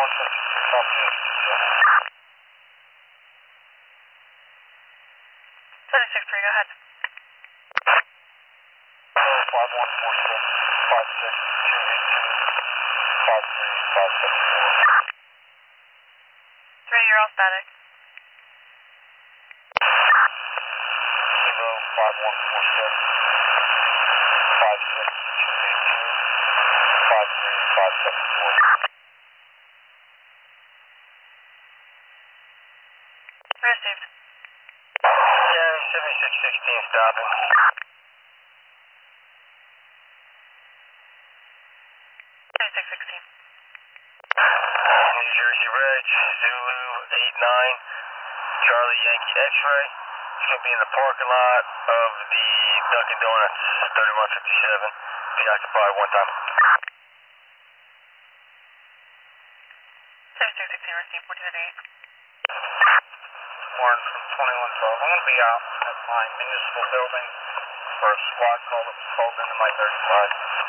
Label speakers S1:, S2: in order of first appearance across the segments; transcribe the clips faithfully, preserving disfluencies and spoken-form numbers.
S1: seventy-six three, go ahead.
S2: five one four six, five six two eight two, five three five seven four.
S1: three, you're all static.
S2: Zero, five one four six, five six two eight two, five three five seven four.
S1: Received.
S2: Yeah, seventy-six sixteen stopping.
S1: seventy-six sixteen.
S2: New Jersey Reg, Zulu eight nine, Charlie Yankee X-ray. It's going to be in the parking lot of the Dunkin' Donuts, thirty-one fifty-seven. Be occupied one time.
S1: seventy-six sixteen, received, fourteen eight.
S2: Warren from twenty-one twelve. I'm going to be out at my municipal building for a squad call that was called into my thirty-five.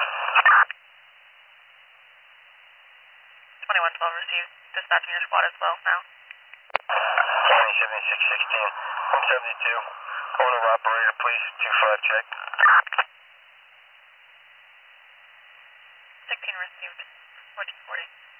S1: twenty-one twelve, received. Dispatching your squad as well now.
S2: County seventy-six sixteen, one seventy-two. Owner operator, please, two five check.
S1: sixteen received, fourteen forty.